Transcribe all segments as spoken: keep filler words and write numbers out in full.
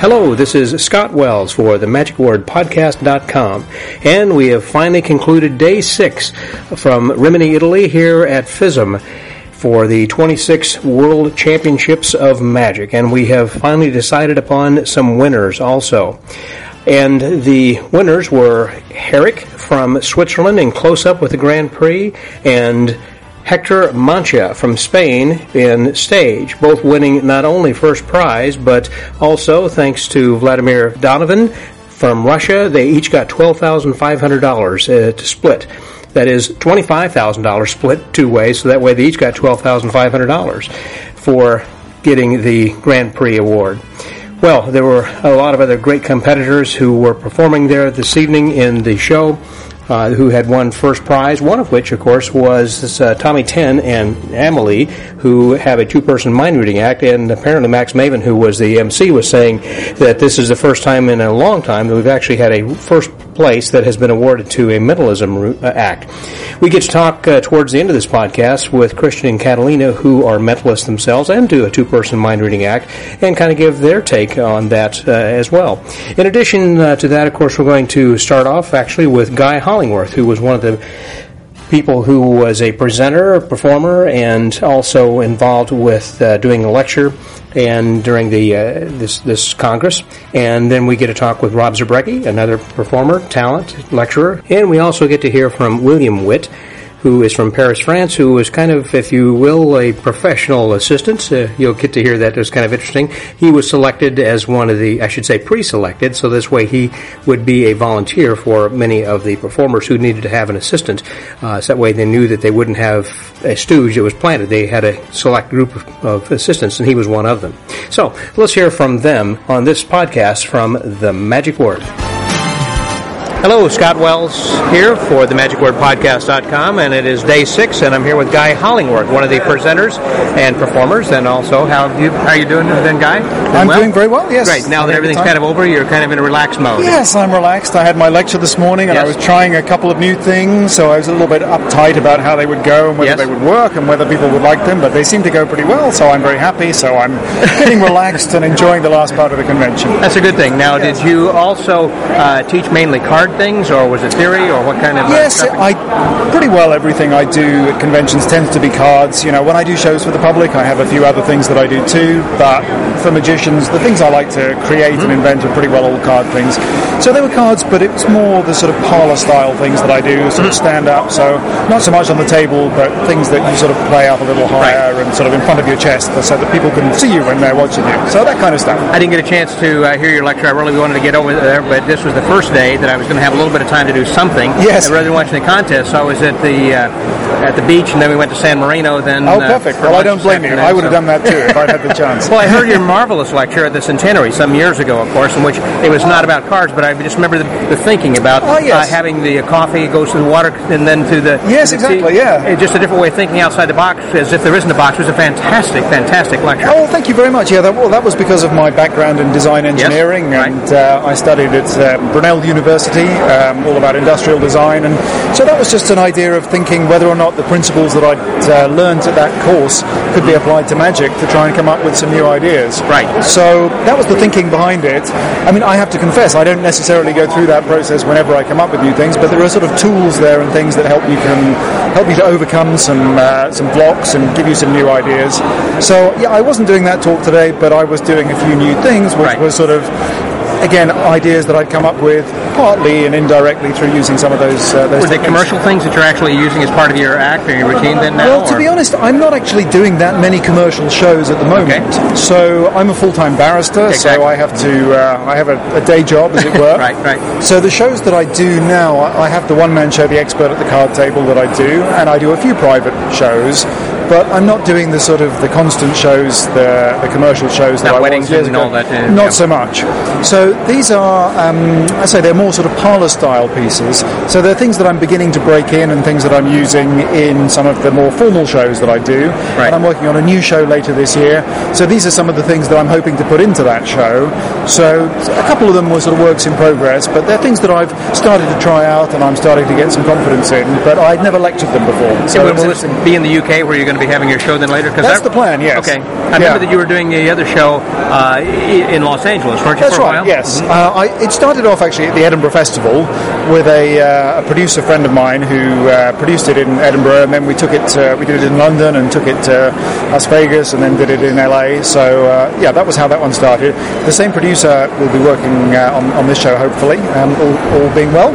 Hello, this is Scott Wells for the Magic Word Podcast dot com, and we have finally concluded day six from Rimini, Italy, here at FISM for the twenty-six World Championships of Magic, and we have finally decided upon some winners also. And the winners were Herrick from Switzerland in close-up with the Grand Prix, and Hector Mancha from Spain in stage, both winning not only first prize, but also, thanks to Vladimir Donovan from Russia, they each got twelve thousand five hundred dollars uh, to split. That is twenty-five thousand dollars split two ways, so that way they each got twelve thousand five hundred dollars for getting the Grand Prix award. Well, there were a lot of other great competitors who were performing there this evening in the show, uh, who had won first prize, one of which, of course, was this, uh, Tommy Ten and Amelie, who have a two-person mind-reading act, and apparently Max Maven, who was the M C, was saying that this is the first time in a long time that we've actually had a first place that has been awarded to a mentalism act. We get to talk uh, towards the end of this podcast with Christian and Catalina, who are mentalists themselves and do a two-person mind-reading act, and kind of give their take on that uh, as well. In addition uh, to that, of course, we're going to start off actually with Guy Hollingworth, who was one of the people who was a presenter, performer, and also involved with uh, doing a lecture and during the uh, this this Congress. And then we get to talk with Rob Zabrecki, another performer, talent, lecturer. And we also get to hear from William Witt, who is from Paris, France, who is kind of, if you will, a professional assistant. Uh, you'll get to hear that. It was kind of interesting. He was selected as one of the, I should say pre-selected, so this way he would be a volunteer for many of the performers who needed to have an assistant. Uh, so that way they knew that they wouldn't have a stooge that was planted. They had a select group of, of assistants, and he was one of them. So let's hear from them on this podcast from The Magic Word. Hello, Scott Wells here for the Magic Word Podcast dot com, and it is day six, and I'm here with Guy Hollingworth, one of the presenters and performers, and also, how are you, how are you doing then, Guy? Doing I'm well? doing very well, yes. Great. Now that everything's kind of over, you're kind of in a relaxed mode. Yes, I'm relaxed. I had my lecture this morning, and yes. I was trying a couple of new things, so I was a little bit uptight about how they would go and whether yes. they would work and whether people would like them, but they seem to go pretty well, so I'm very happy, so I'm getting relaxed and enjoying the last part of the convention. That's a good thing. Now, yes. did you also uh, teach mainly card things, or was it theory, or what kind of... Uh, yes, I pretty well everything I do at conventions tends to be cards. You know, when I do shows for the public, I have a few other things that I do too, but for magicians, the things I like to create mm-hmm. and invent are pretty well all card things. So they were cards, but it was more the sort of parlor-style things that I do, sort of stand up, so not so much on the table, but things that you sort of play up a little higher right. and sort of in front of your chest so that people can see you when they're watching you. So that kind of stuff. I didn't get a chance to uh, hear your lecture. I really wanted to get over there, but this was the first day that I was going to have a little bit of time to do something. Yes. Rather than watching the contest, so I was at the uh, at the beach, and then we went to San Marino. Then oh, perfect. Uh, well, I don't blame you. I would have so. done that too if I'd had the chance. Well, I heard your marvelous lecture at the Centenary some years ago, of course, in which it was not about cards, but I just remember the, the thinking about oh, yes. uh, having the coffee goes to the water and then to the yes, to the exactly, tea. yeah. It's just a different way of thinking outside the box, as if there isn't a box. It was a fantastic, fantastic lecture. Oh, thank you very much. Yeah, that, well, that was because of my background in design engineering, yes, right. and uh, I studied at uh, Brunel University, um, all about industrial design, and so that was just an idea of thinking whether or not the principles that I'd uh, learned at that course could be applied to magic to try and come up with some new ideas. Right. So that was the thinking behind it. I mean, I have to confess, I don't necessarily go through that process whenever I come up with new things, but there are sort of tools there and things that help you can help you to overcome some uh, some blocks and give you some new ideas. So yeah, I wasn't doing that talk today, but I was doing a few new things, which right. was sort of, again, ideas that I'd come up with partly and indirectly through using some of those uh, those Were they commercial things that you're actually using as part of your act or your routine then now? Well, to or? be honest, I'm not actually doing that many commercial shows at the moment. Okay. So I'm a full-time barrister, exactly. so I have to uh, I have a, a day job, as it were. right, right. So the shows that I do now, I have the one-man show, The Expert at the Card Table, that I do, and I do a few private shows. But I'm not doing the sort of the constant shows, the the commercial shows that Not I weddings was years and ago. all that. Uh, not yeah. so much. So these are, um, I say, they're more sort of parlor-style pieces. So they're things that I'm beginning to break in and things that I'm using in some of the more formal shows that I do. Right. And I'm working on a new show later this year. So these are some of the things that I'm hoping to put into that show. So a couple of them were sort of works in progress, but they're things that I've started to try out and I'm starting to get some confidence in. But I'd never lectured them before. So will this be in the U K where you're going going to be having your show then later? That's I, the plan, yes. Okay. I remember yeah. that you were doing the other show uh, in Los Angeles, weren't you, That's for a right, while? yes. Mm-hmm. Uh, I, it started off actually at the Edinburgh Festival with a, uh, a producer friend of mine who uh, produced it in Edinburgh, and then we took it, uh, we did it in London and took it to Las Vegas and then did it in L A. So, uh, yeah, that was how that one started. The same producer will be working uh, on, on this show, hopefully, um, all, all being well.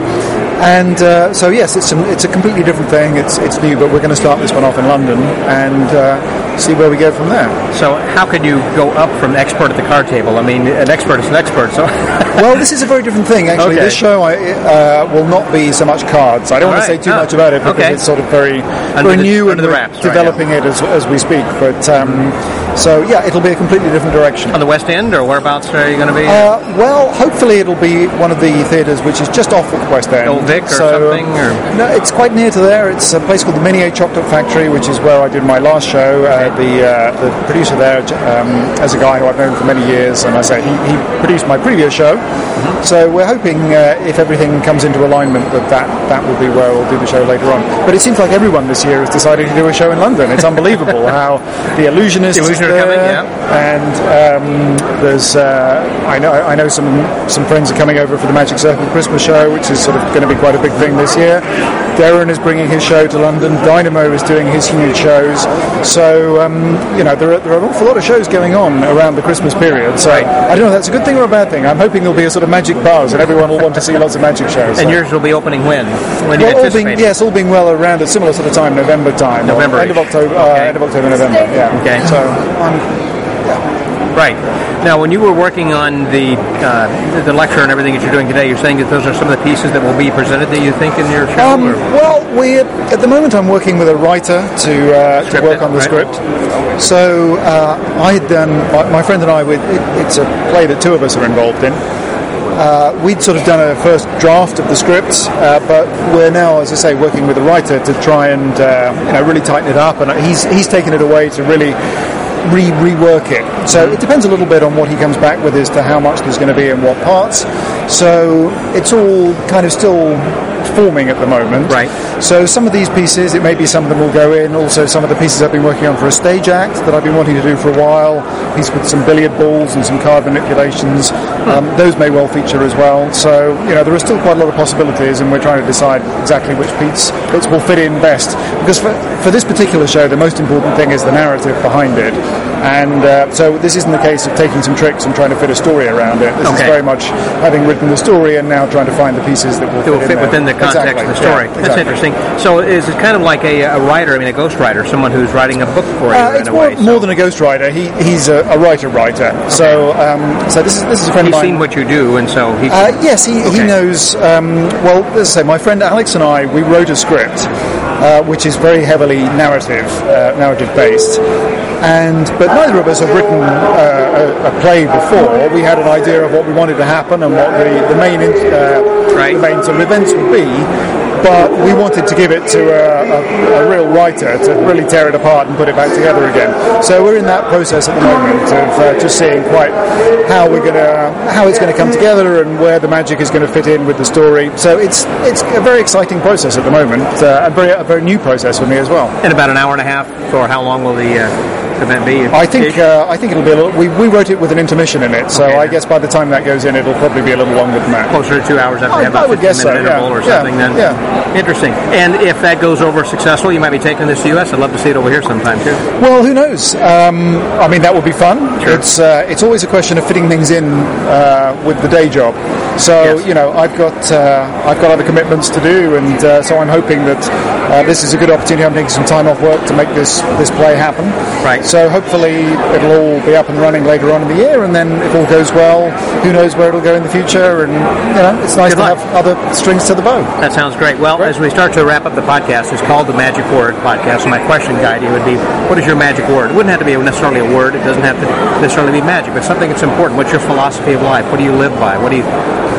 And uh, so, yes, it's a, it's a completely different thing. It's it's new, but we're going to start this one off in London and uh, see where we go from there. So how can you go up from expert at the card table? I mean, an expert is an expert, so... Well, this is a very different thing, actually. Okay. This show I, uh, will not be so much cards. I don't All want right. to say too oh. much about it because okay. it's sort of very, under very the, new and the wraps, developing right, it as, as we speak. But um, so, yeah, it'll be a completely different direction. On the West End, or whereabouts are you going to be? Uh, well, hopefully it'll be one of the theatres which is just off the West End. Old Vic or so, something? Or? No, it's quite near to there. It's a place called the Minier Chocolate Factory, which is where I did my last show. Uh, the uh, the producer there um, is a guy who I've known for many years, and I say he, he produced my previous show. Mm-hmm. So we're hoping, uh, if everything comes into alignment, that, that that will be where we'll do the show later on. But it seems like everyone this year has decided to do a show in London. It's unbelievable how the Illusionists the Illusion are there, coming, yeah. and um, there's uh, I know I know some some friends are coming over for the Magic Circle Christmas show, which is sort of going to be quite a big thing this year. Darren is bringing his show to London. Dynamo is doing his huge shows. So, um, you know, there are, there are an awful lot of shows going on around the Christmas period. So, right. I don't know if that's a good thing or a bad thing. I'm hoping there'll be a sort of magic buzz and everyone will want to see lots of magic shows. And so. yours will be opening when? When well, you all being, yes, all being well around a similar sort of time, November time. November. End of October, okay. uh, end of October, November, yeah. Okay. So, um, yeah. Right. Now, when you were working on the uh, the lecture and everything that you're doing today, you're saying that those are some of the pieces that will be presented that you think in your show? Um, well, we at the moment I'm working with a writer to, uh, to work on the right. script. So uh, I had done, my, my friend and I, with it, it's a play that two of us are involved in. Uh, we'd sort of done a first draft of the script, uh, but we're now, as I say, working with a writer to try and uh, you know really tighten it up. And he's he's taken it away to really re rework it. So it depends a little bit on what he comes back with as to how much there's going to be in what parts. So it's all kind of still forming at the moment. Right. So some of these pieces, it may be some of them will go in. Also, some of the pieces I've been working on for a stage act that I've been wanting to do for a while. A piece with some billiard balls and some card manipulations. Um, those may well feature as well. So, you know, there are still quite a lot of possibilities, and we're trying to decide exactly which bits, bits will fit in best. Because for, for this particular show, the most important thing is the narrative behind it. And uh, so this isn't the case of taking some tricks and trying to fit a story around it. This okay. is very much having written the story and now trying to find the pieces that will fit, will fit in within the context exactly. of the story. Yeah, That's exactly. interesting. So is it kind of like a, a writer, I mean a ghostwriter, someone who's writing a book for you uh, in it's a more, way? So. more than a ghostwriter. He, he's a, a writer-writer. Okay. So um, so this is this is a friend He's of mine. seen what you do, and so he... Uh, yes, he, okay. he knows... Um, well, as I say, my friend Alex and I, we wrote a script uh, which is very heavily narrative, uh, narrative-based. And but neither of us have written uh, a, a play before. We had an idea of what we wanted to happen and what the, the main uh, right. the main sort of events would be. But we wanted to give it to a, a, a real writer to really tear it apart and put it back together again. So we're in that process at the moment of uh, just seeing quite how we're gonna how it's going to come together and where the magic is going to fit in with the story. So it's it's a very exciting process at the moment, uh, a very a very new process for me as well. In about an hour and a half, or how long will the uh, event be? I think uh, I think it'll be a little. We, we wrote it with an intermission in it, so okay, I then. guess by the time that goes in, it'll probably be a little longer than that. Closer to two hours after I, you have about I would fifteen guess minute so, interval yeah. or something. Yeah. Then yeah. Interesting. And if that goes over successful, you might be taking this to U S. I'd love to see it over here sometime too. Well, who knows? Um, I mean, that would be fun. Sure. It's uh, it's always a question of fitting things in uh, with the day job. So yes. you know, I've got uh, I've got other commitments to do, and uh, so I'm hoping that uh, this is a good opportunity. I'm taking some time off work to make this this play happen. Right. So hopefully it'll all be up and running later on in the year, and then if all goes well, who knows where it'll go in the future? And you know, it's nice Good to luck. have other strings to the bow. That sounds great. Well, Great. as we start to wrap up the podcast, it's called the Magic Word Podcast. So my question guide you would be, what is your magic word? It wouldn't have to be necessarily a word. It doesn't have to necessarily be magic, but something that's important. What's your philosophy of life? What do you live by? What do you...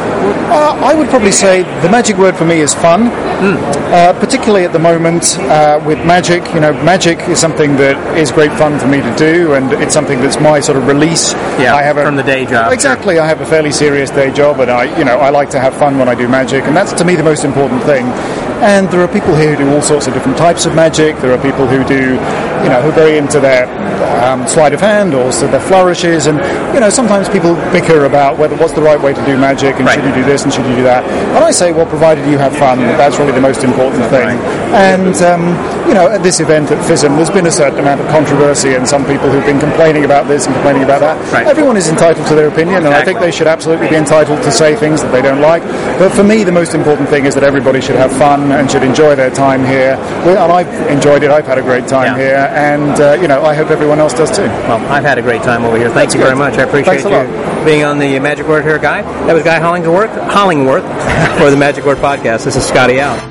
Uh, I would probably say the magic word for me is fun, mm. uh, particularly at the moment uh, with magic. You know, magic is something that is great fun for me to do, and it's something that's my sort of release. Yeah, I have a, from the day job. Exactly, sure. I have a fairly serious day job, and I, you know, I like to have fun when I do magic, and that's to me the most important thing. And there are people here who do all sorts of different types of magic. There are people who do you know, who are very into their um, sleight of hand or so their flourishes, and you know, sometimes people bicker about whether what's the right way to do magic, and right. should you do this and should you do that. And I say, well, provided you have fun, that's really the most important thing. Right. And um, you know, at this event at FISM, there's been a certain amount of controversy, and some people who've been complaining about this and complaining about that. Right. Everyone is entitled to their opinion, exactly. and I think they should absolutely be entitled to say things that they don't like. But for me, the most important thing is that everybody should have fun and should enjoy their time here. And I've enjoyed it. I've had a great time yeah. here, and uh, you know, I hope everyone else does too. Well, I've had a great time over here. Thank That's you good. very much. I appreciate you being on the Magic Word here, Guy. That was Guy Hollingworth, Hollingworth for the Magic Word Podcast. This is Scotty out.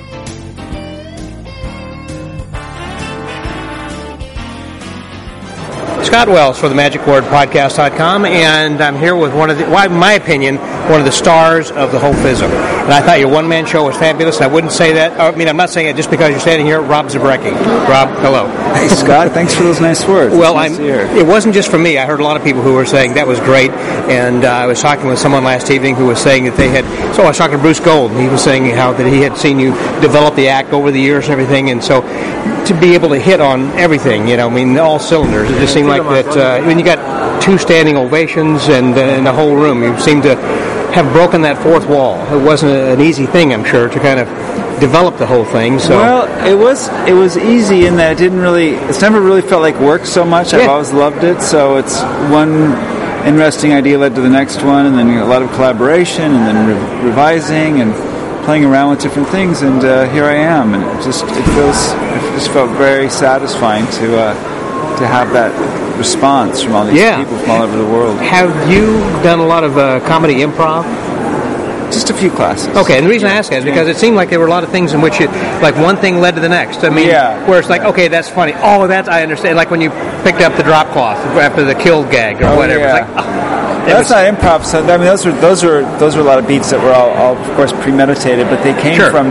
Scott Wells for the Magic Word Podcast dot com, and I'm here with one of the, well, in my opinion, one of the stars of the whole FISM. And I thought your one-man show was fabulous. I wouldn't say that. I mean, I'm not saying it just because you're standing here. Rob Zabrecki. Rob, hello. Hey, Scott. Thanks for those nice words. Well, nice I'm, it wasn't just for me. I heard a lot of people who were saying that was great. And uh, I was talking with someone last evening who was saying that they had. So I was talking to Bruce Gold, and he was saying how that he had seen you develop the act over the years and everything. And so to be able to hit on everything, you know, I mean, all cylinders. It just seemed like that. Uh, I mean, you got two standing ovations and uh, in the whole room. You seemed to have broken that fourth wall. It wasn't an easy thing, I'm sure, to kind of develop the whole thing. So well, it was it was easy in that it didn't really. It's never really felt like work so much. I've yeah. always loved it. So it's one interesting idea led to the next one, and then a lot of collaboration, and then re- revising and playing around with different things. And uh, here I am, and it just it feels it just felt very satisfying to uh, to have that response from all these yeah. people from all over the world. Have you done a lot of uh, comedy improv? Just a few classes. Okay, and the reason I ask that is because it seemed like there were a lot of things in which it, like one thing led to the next. I mean, yeah. where it's like, okay, that's funny. Oh, that's, I understand. Like when you picked up the drop cloth after the killed gag or oh, whatever. Yeah. It's like, oh, that's not improv. So I mean, those were those were those were a lot of beats that were all, all of course, premeditated, but they came sure. from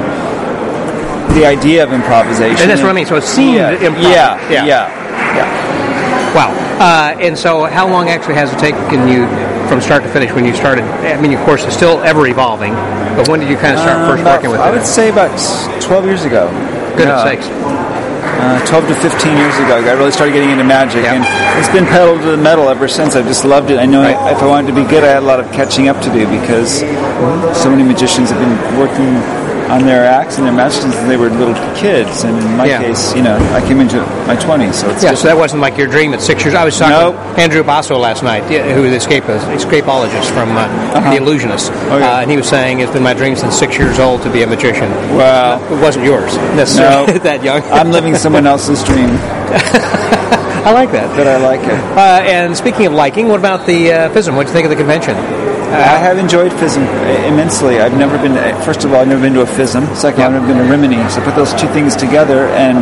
the idea of improvisation. And that's what I mean. So it seemed yeah. improv. Yeah, yeah, yeah. yeah. Wow. Uh, and so how long actually has it taken you from start to finish when you started? I mean, of course, it's still ever evolving, but when did you kind of start um, first about, working with I it? would say about twelve years ago. Goodness yeah. sakes. Uh, twelve to fifteen years ago, I really started getting into magic, yep. and it's been pedal to the metal ever since. I've just loved it. I know right. I, if I wanted to be good, I had a lot of catching up to do because so many magicians have been working on their acts and their magic since they were little kids. And in my yeah. case, you know, I came into my twenties, so it's yeah. just, So that wasn't like your dream at six years. I was talking nope. to Andrew Basso last night, who is an escapologist from uh, uh-huh. The Illusionist, oh, yeah. uh, and he was saying it's been my dream since six years old to be a magician. Wow, uh, it wasn't yours necessarily no. that young. I'm living someone else's dream. I like that. But I like it. Uh, and speaking of liking, what about the uh, FISM? What do you think of the convention? Uh, I have enjoyed FISM immensely. I've never been, first of all, I've never been to a FISM. Second, yeah. I've never been to Rimini. So put those two things together and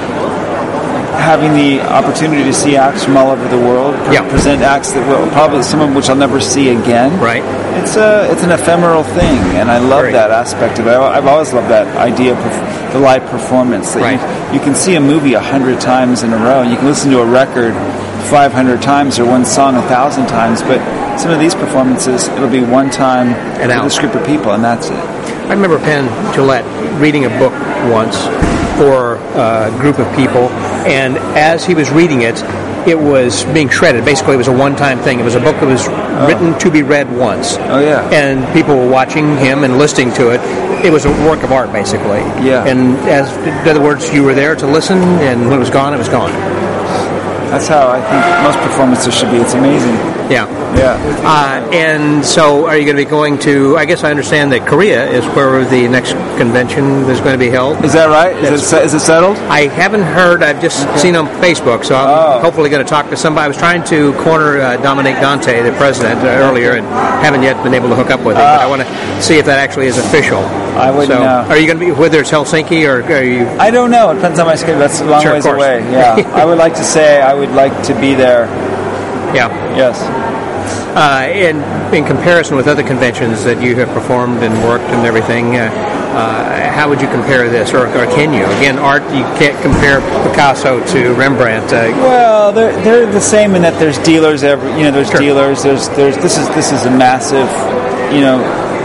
having the opportunity to see acts from all over the world, yeah. present acts that will probably some of which I'll never see again. Right. It's a it's an ephemeral thing, and I love Great. that aspect of it. I've always loved that idea of the live performance. That right. you, you can see a movie a hundred times in a row, and you can listen to a record five hundred times or one song a thousand times, but some of these performances, it'll be one time and with this group of people, and that's it. I remember Penn Jillette reading a book once for a group of people, and as he was reading it, it was being shredded. Basically, it was a one-time thing. It was a book that was oh. written to be read once. Oh, yeah. And people were watching him and listening to it. It was a work of art, basically. Yeah. And as, in other words, you were there to listen, and when it was gone, it was gone. That's how I think most performances should be. It's amazing. Yeah. Yeah. Uh, and so are you going to be going to, I guess I understand that Korea is where the next convention is going to be held. Is that right? Is it, is it settled? I haven't heard. I've just okay. seen on Facebook, so I'm oh. hopefully going to talk to somebody. I was trying to corner uh, Dominic Dante, the president, uh, earlier, and haven't yet been able to hook up with him. Uh, but I want to see if that actually is official. I wouldn't so, know. Are you going to be, whether it's Helsinki or are you? I don't know. It depends on my schedule. That's a long sure, ways away. Yeah. I would like to say I would like to be there. Yeah. Yes. Uh, in, in comparison with other conventions that you have performed and worked and everything, uh, uh, how would you compare this, or, or can you? Again, art, you can't compare Picasso to Rembrandt. Uh, well, they're they're the same in that there's dealers every, you know, there's sure. dealers. There's there's this is this is a massive, you know,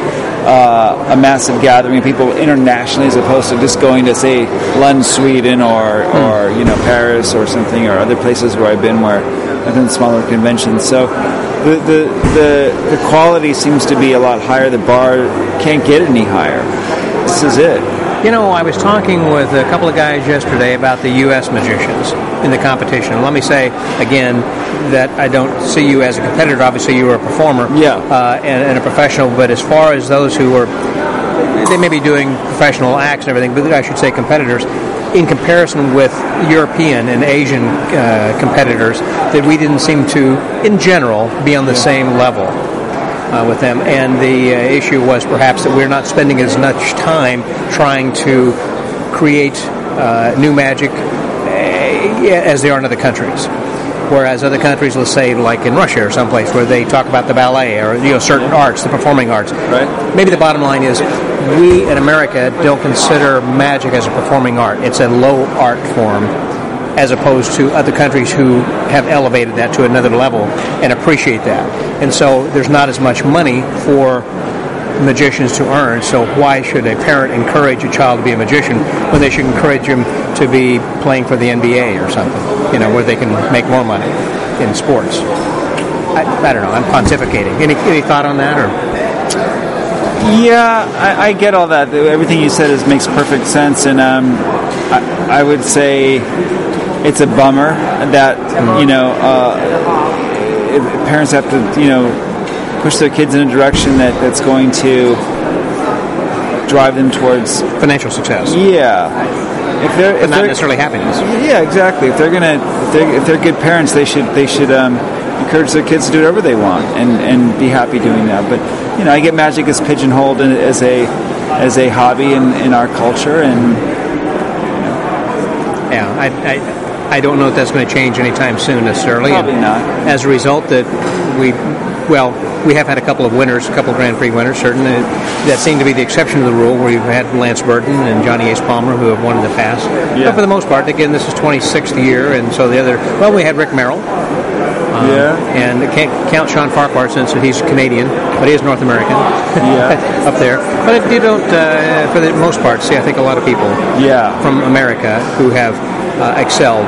uh, a massive gathering of people internationally, as opposed to just going to, say, London, Sweden, or Hmm. or you know Paris or something, or other places where I've been where I've done smaller conventions. So the the the, the quality seems to be a lot higher. The bar can't get any higher. This is it. You know, I was talking with a couple of guys yesterday about the U S magicians in the competition. Let me say, again, that I don't see you as a competitor. Obviously, you were a performer Yeah. uh, and, and a professional, but as far as those who were, they may be doing professional acts and everything, but I should say competitors, in comparison with European and Asian uh, competitors, that we didn't seem to, in general, be on the same level. Uh, with them, and the uh, issue was perhaps that we're not spending as much time trying to create uh, new magic uh, as they are in other countries. Whereas other countries, let's say like in Russia or someplace, where they talk about the ballet or you know certain arts, the performing arts. Right. Maybe the bottom line is we in America don't consider magic as a performing art. It's a low art form, as opposed to other countries who have elevated that to another level and appreciate that. And so there's not as much money for magicians to earn, so why should a parent encourage a child to be a magician when they should encourage him to be playing for the N B A or something, you know, where they can make more money in sports? I, I don't know, I'm pontificating. Any, any thought on that? Or Yeah, I, I get all that. Everything you said is makes perfect sense, and um, I, I would say it's a bummer that you know uh, if parents have to you know push their kids in a direction that, that's going to drive them towards financial success? Yeah, if they're But if not they're, necessarily happiness. Yeah, exactly. If they're gonna if they're, if they're good parents, they should they should um, encourage their kids to do whatever they want and, and be happy doing that. But you know, I get magic as pigeonholed in, as a as a hobby in, in our culture, and yeah, I, I I don't know if that's going to change anytime soon necessarily. Probably and not. As a result, that we well we have had a couple of winners, a couple of Grand Prix winners, certainly that seem to be the exception to the rule. Where we've had Lance Burton and Johnny Ace Palmer who have won in the past. Yeah. But for the most part, again, this is twenty-sixth year, and so the other well, we had Rick Merrill. Um, Yeah. And I can't count Sean Farquhar since he's Canadian, but he is North American. Yeah. Up there. But you don't, uh, for the most part, see, I think a lot of people yeah, from America who have uh, excelled.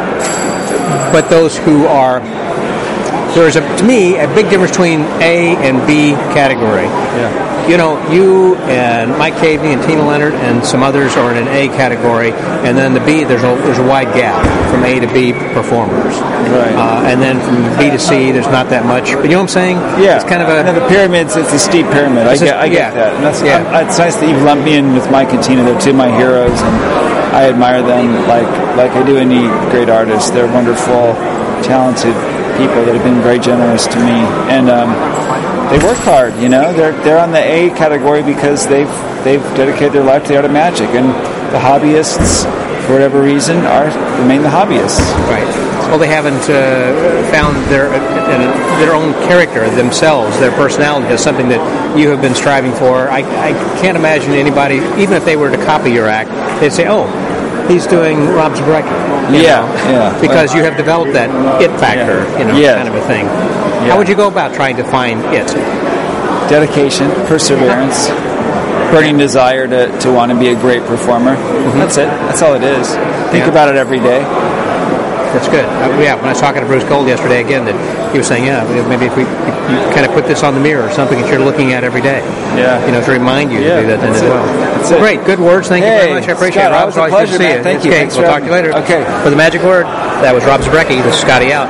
But those who are, there's, a, to me, a big difference between A and B category. yeah. You know, you and Mike Cavey and Tina Leonard and some others are in an A category, and then the B, there's a there's a wide gap from A to B performers. Right. Uh, and then from B to C, there's not that much. But you know what I'm saying? Yeah, It's kind of a... no, the pyramids. It's a steep pyramid. I It's a- get, I get yeah. that. And that's, Yeah. I'm- it's nice that you've lumped me in with Mike and Tina. They're two of my heroes, and I admire them like like I do any great artist. They're wonderful, talented people that have been very generous to me, and um, they work hard. You know, they're they're on the A category because they've they've dedicated their life to the art of magic, and the hobbyists, for whatever reason, are remain the hobbyists. Right. Well, they haven't uh, found their uh, their own character themselves, their personality is something that you have been striving for. I, I can't imagine anybody, even if they were to copy your act, they'd say, "Oh, he's doing Rob Zabrecki." you Yeah, know, yeah. Because you have developed that it factor, Yeah. you know, Yeah. kind of a thing. Yeah. How would you go about trying to find it? Dedication, perseverance, burning desire to, to want to be a great performer. That's it. That's all it is. Think Yeah. about it every day. That's good. Uh, yeah, when I was talking to Bruce Gold yesterday again, that he was saying, yeah, maybe if we if you kind of put this on the mirror, something that you're looking at every day. Yeah. You know, to remind you Yeah, to do that then that's as it. well. That's Well, it. great. Good words. Thank you Hey, very much. I appreciate Scott, it. Rob, always it's always a good to pleasure, see man. you. Thank you. Okay, Thanks we'll for talk to you having later. me. Okay. For the Magic Word, that was Rob Zabrecki. This is Scotty out.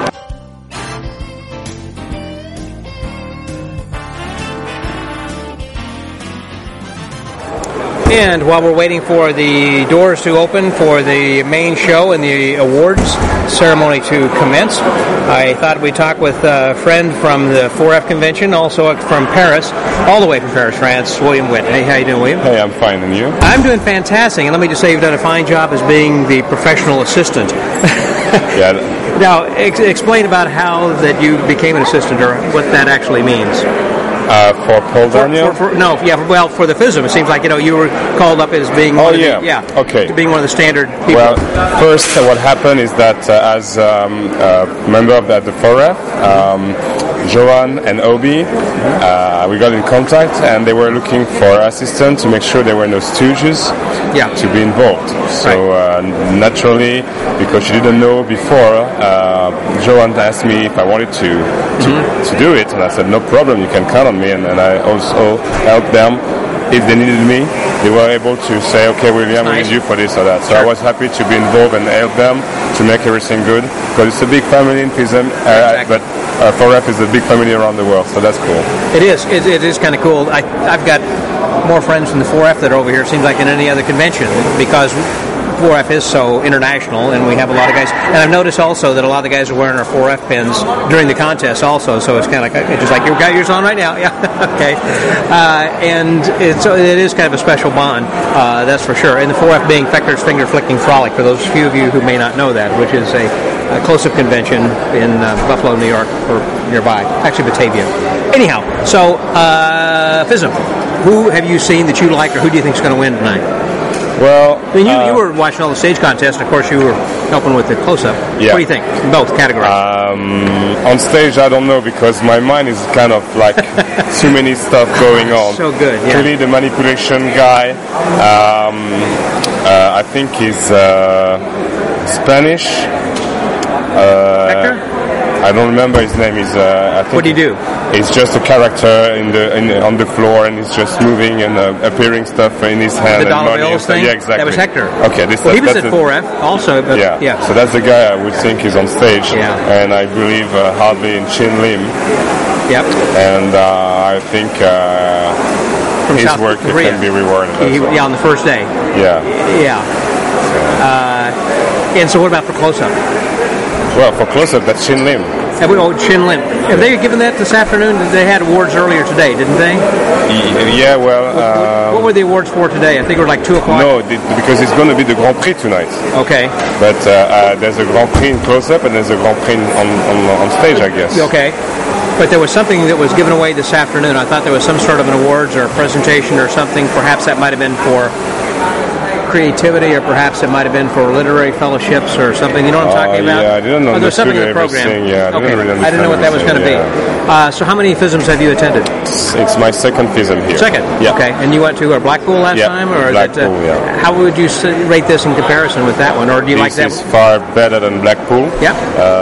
And while we're waiting for the doors to open for the main show and the awards ceremony to commence, I thought we'd talk with a friend from the four F convention, also from Paris, all the way from Paris, France, William Witt. Hey, how you doing, William? Hey, I'm fine, and you? I'm doing fantastic, and let me just say you've done a fine job as being the professional assistant. Yeah. Now, ex- explain about how that you became an assistant, or what that actually means. Uh, for Paul For, Daniel? for, for, no, yeah, well, for the F I S M, it seems like, you know, you were called up as being Oh, one of yeah. the, yeah, Okay. to being one of the standard people. Well, first, uh, what happened is that uh, as um, a member of the, the four F, um, Johan and Obi, uh, we got in contact, and they were looking for assistants to make sure there were no stooges Yeah. to be involved. So uh, naturally, because she didn't know before, uh, Johan asked me if I wanted to to, to do it, and I said no problem, you can count on me, and, and I also helped them. If they needed me, they were able to say, okay, William, we Nice. need you for this or that. So Sure. I was happy to be involved and help them to make everything good, because it's a big family in FISM, uh, Exactly. but uh, four F is a big family around the world, so that's cool. It is. It, it is kind of cool. I, I've got more friends from the four F that are over here, seems like, in any other convention, because four F is so international, and we have a lot of guys. And I've noticed also that a lot of the guys are wearing our four F pins during the contest also, so it's kind of like, it's just like, you've got yours on right now. Yeah, okay. Uh, and it's, it is kind of a special bond, uh, that's for sure. And the four F being Fechter's Finger Flicking Frolic, for those few of you who may not know that, which is a, a close-up convention in uh, Buffalo, New York, or nearby. Actually, Batavia. Anyhow, so, uh, FISM, who have you seen that you like, or who do you think is going to win tonight? Well, I mean, you, uh, you were watching all the stage contests, and of course you were helping with the close-up. Yeah. What do you think? In both categories. Um, on stage, I don't know, because my mind is kind of like too many stuff going on. So good, yeah. Clearly, the manipulation guy, um, uh, I think he's uh, Spanish. Uh, Hector? I don't remember his name. He's, uh, I think What do you do? He's just a character in the in, on the floor, and he's just moving and uh, appearing stuff in his hand The and dollar money and bills stuff. thing? Yeah, exactly. That was Hector. Okay, this Well, he was that's at a- four F also, but yeah. yeah. So that's the guy I would think is on stage. Yeah. And I believe uh, hardly in Chin Lim. Yep. And uh, I think uh, From his South work Korea. can be rewarded. as He- well. yeah, on the first day. Yeah. Yeah. Uh, and so what about for close-up? Well, for close-up, that's Chin Lim. Have we, oh, Chin Lim. Have they given that this afternoon? They had awards earlier today, didn't they? Y- Yeah, well, what uh, were the awards for today? I think it was like two o'clock. no, th- because it's going to be the Grand Prix tonight. Okay. But uh, uh, there's a Grand Prix in close-up, and there's a Grand Prix on, on, on stage, I guess. Okay. But there was something that was given away this afternoon. I thought there was some sort of an awards or a presentation or something. Perhaps that might have been for creativity, or perhaps it might have been for literary fellowships or something. You know what I'm talking Uh, about? yeah, I didn't Oh, there was something in the understand program. everything, yeah, I didn't okay. really I didn't know what that was going to be. understand, Uh, so how many FISMs have you attended? It's, it's my second FISM here. Second. Yeah. Okay. And you went to uh, Blackpool last Yeah, time, or is Blackpool, it, uh, yeah. how would you s- rate this in comparison with that one, or do you like This that? is far better than Blackpool. Yeah.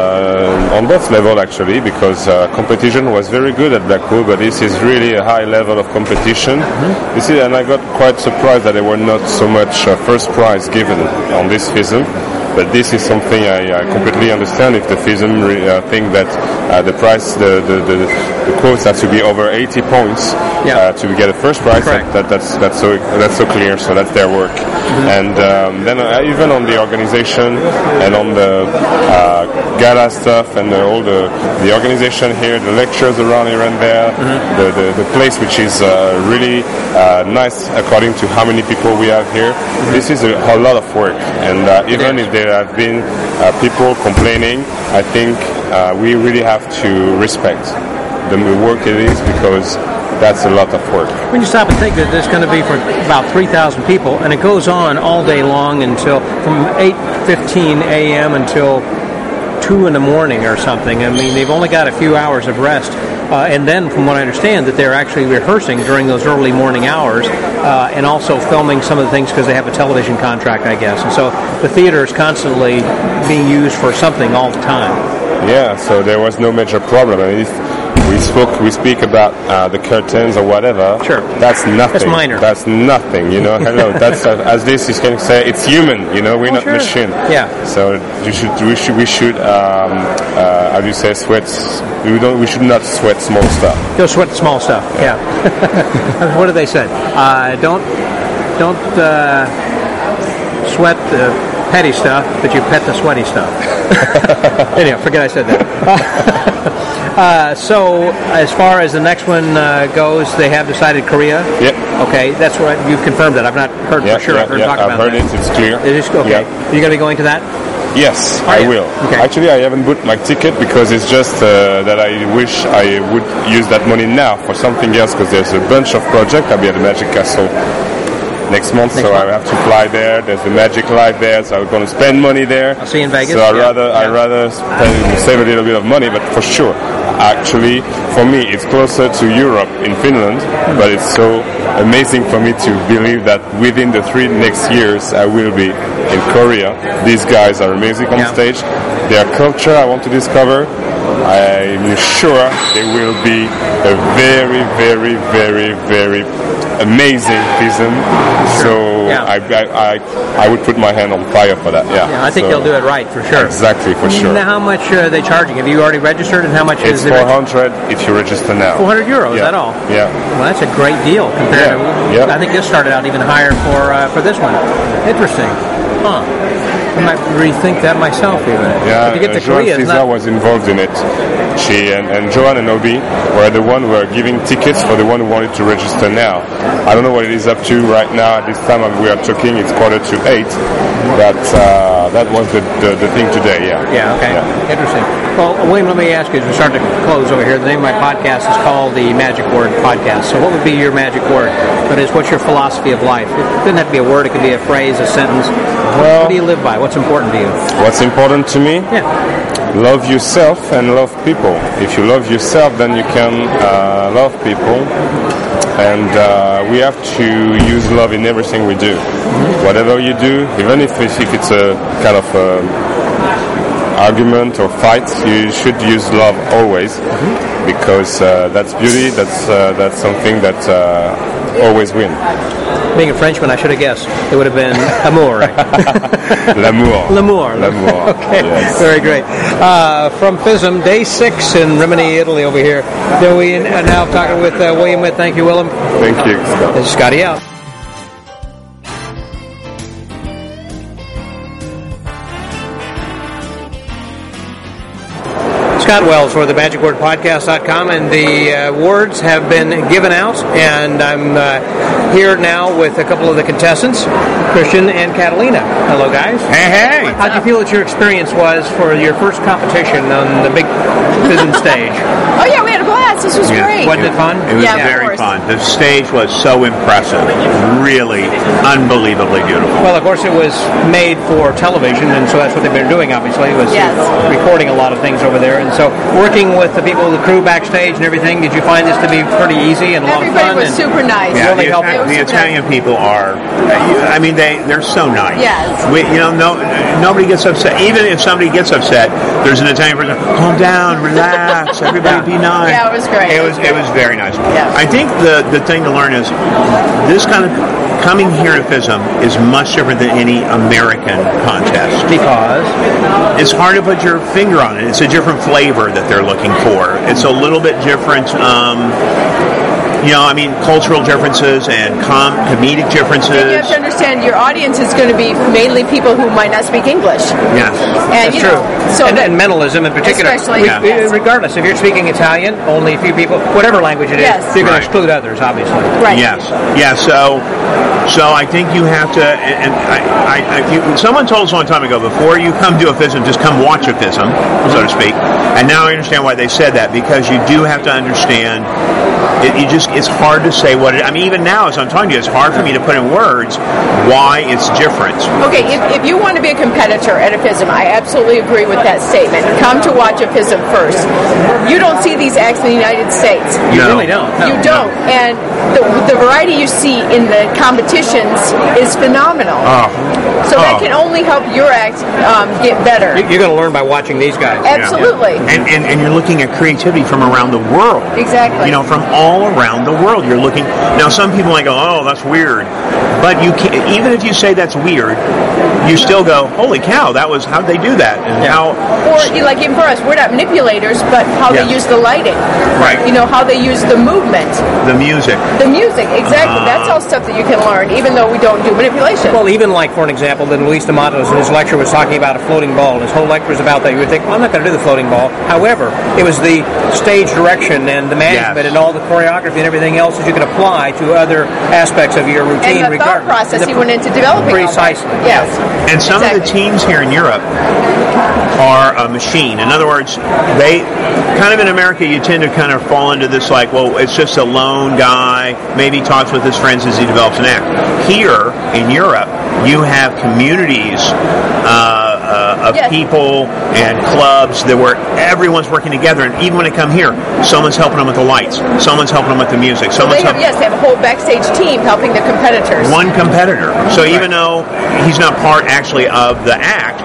Uh, on both levels, actually, because uh, competition was very good at Blackpool, but this is really a high level of competition. Mm-hmm. You see, and I got quite surprised that there were not so much uh, first prize given on this FISM. But this is something I, I completely understand. If the FISM re, uh, think that uh, the price, the the, the the quotes have to be over eighty points Yeah. uh, to get a first prize, Correct. that, that's that's so that's so clear. So that's their work. And um, then uh, even on the organization and on the uh, gala stuff and uh, all the the organization here, the lectures around here and there, the, the the place which is uh, really uh, nice according to how many people we have here. This is a, a lot of work, and uh, even if there have been uh, people complaining, I think uh, we really have to respect the work it is, because that's a lot of work. When you stop and think that it's going to be for about three thousand people, and it goes on all day long until from eight fifteen a.m. until two in the morning or something. I mean, they've only got a few hours of rest. Uh, and then, from what I understand, that they're actually rehearsing during those early morning hours uh, and also filming some of the things because they have a television contract, I guess. And so the theater is constantly being used for something all the time. Yeah, so there was no major problem. I mean, if we spoke, we speak about uh, the curtains or whatever. Sure. That's nothing. That's minor. That's nothing. You know, hello. That's uh, as this is can say. It's human. You know, we're Oh, not sure. machine. Yeah. So you should, we should, we should. Um, uh, how do you say sweat? We don't. We should not sweat small stuff. Don't sweat the small stuff. Yeah. What do they say? Uh, don't don't uh, sweat the petty stuff, but you pet the sweaty stuff. Anyhow, forget I said that. Uh, so, as far as the next one uh, goes, they have decided Korea. Yep. Okay, that's right. You've confirmed that. I've not heard Yeah, for sure. yeah, I've heard yeah, talk I've about heard that. it. It's clear. It is okay. Yeah. Are you going to be going to that? Yes, Are I you? will. Okay. Actually, I haven't bought my ticket because it's just uh, that I wish I would use that money now for something else, because there's a bunch of projects. I'll be at the Magic Castle next month, Next so month. I have to fly there. There's the Magic Live there, so I'm going to spend money there. I'll see you in Vegas. So I'd Yeah. rather I'd Yeah. rather spend, save a little bit of money, but for sure, actually, for me, it's closer to Europe in Finland, but it's so amazing for me to believe that within the three next years I will be in Korea. These guys are amazing on Yeah. stage. Their culture I want to discover. I'm sure they will be a very, very, very, very amazing FISM. So Yeah. I, I, I, I would put my hand on fire for that. Yeah, Yeah, I think so, they'll do it right for sure. Exactly, for sure. Now, how much are they charging? Have you already registered, and how much It's is it? four hundred if you register now. four hundred euros. Is Yeah. that all? Yeah. Well, that's a great deal compared Yeah. to. Yeah. I think this started out even higher for uh, for this one. Interesting. Huh. I might rethink that myself even. Yeah, If you get uh, to Joan Korea, it's Friza not. was involved in it. She and, and Joan and Obi were the one who were giving tickets for the one who wanted to register now. I don't know what it is up to right now. At this time we are talking, it's quarter to eight. But uh, that was the, the, the thing today, yeah. Yeah, okay. Yeah. Interesting. Well, William, let me ask you, as we start to close over here, the name of my podcast is called the Magic Word Podcast. So what would be your magic word? That is, what's your philosophy of life? It doesn't have to be a word. It could be a phrase, a sentence. Well, what do you live by? What's important to you? What's important to me? Yeah. Love yourself and love people. If you love yourself, then you can uh, love people. And uh, we have to use love in everything we do. Mm-hmm. Whatever you do, even if it's, if it's a kind of a argument or fight, you should use love always, mm-hmm. because uh, that's beauty. That's uh, that's something that uh, always wins. Being a Frenchman, I should have guessed. It would have been amour. L'amour. L'amour. L'amour. Okay, yes. Very great. Uh, from FISM, day six in Rimini, Italy over here. So we are now talking with uh, William Witt. Thank you, Willem. Thank you, Scott. This is Scotty out. Scott Wells for the magic word podcast dot com, and the uh, awards have been given out, and I'm uh, here now with a couple of the contestants, Christian and Catalina. Hello, guys. Hey, hey! How did you feel that your experience was for your first competition on the big FISM stage? Oh yeah, we had a blast. This was Yeah. great. Wasn't it fun? It was Yeah, of very course. fun. The stage was so impressive. Really unbelievably beautiful. Well, of course, it was made for television, and so that's what they've been doing, obviously, was Yes. recording a lot of things over there. And so working with the people, the crew backstage and everything, did you find this to be pretty easy and a lot of Everybody fun? was and super nice. Yeah, really the, helpful. Ita- the Super Italian people are, I mean, they, they're so nice. Yes. We, you know, no, nobody gets upset. Even if somebody gets upset, there's an Italian person, calm down, relax, everybody be nice. Yeah, it was great. It was, it was very nice. Yeah. I think the, the thing to learn is this kind of, coming here to FISM is much different than any American contest. Because? It's hard to put your finger on it. It's a different flavor that they're looking for. It's a little bit different, um, you know, I mean, cultural differences and com- comedic And you differences. have to understand your audience is going to be mainly people who might not speak English. Yes. And, That's you true. know, so and, that- and mentalism in particular. Especially, We- Yeah. yes. Regardless, if you're speaking Italian, only a few people, whatever language it is, Yes. you're going Right. to exclude others, obviously. Right. Yes. Yeah. So, so I think you have to. And, and I, I, I, you, someone told us a long time ago, before you come to a FISM, just come watch a FISM, so to speak. And now I understand why they said that, because you do have to understand. It, you just it's hard to say what it. I mean, even now as I'm talking to you, it's hard for me to put in words why it's different. Okay, if, if you want to be a competitor at a FISM, I absolutely agree with that statement. Come to watch a FISM first. You don't see these acts in the United States. You No. really don't. No. You don't. And the, the variety you see in the competitions is phenomenal. Oh. So that Oh. can only help your act um, get better. You- You're going to learn by watching these guys. Absolutely. And, and and you're looking at creativity from around the world. Exactly. You know, from all around the world. You're looking. Now, some people might go, "Oh, that's weird," but you can even if you say that's weird, you still go, "Holy cow, that was how'd they do that?" And how. Or, you- like even for us, we're not manipulators, but how Yeah. they use the lighting. Right. You know, how they use the movement, The music. the music. Exactly. Uh-huh. That's all stuff that you can learn, even though we don't do manipulation. Well, even like, for an example, that Luis D'Amatos in his lecture was talking about a floating ball, and his whole lecture was about that. You would think, well, I'm not going to do the floating ball. However, it was the stage direction and the management Yes. and all the choreography and everything else that you could apply to other aspects of your routine. and the thought regardless. process And the he went into developing all that. Precisely. Yes. And some of the Exactly. teams here in Europe are a machine. In other words, they kind of in America, you tend to kind of fall into this like, well, it's just a lone guy, maybe talks with his friends as he develops an act. Here in Europe, you have communities uh, uh, of Yes. people and clubs that where everyone's working together, and even when they come here, someone's helping them with the lights, someone's helping them with the music, someone's They have, helping. yes, they have a whole backstage team helping the competitors. One competitor. So even though he's not part actually of the act,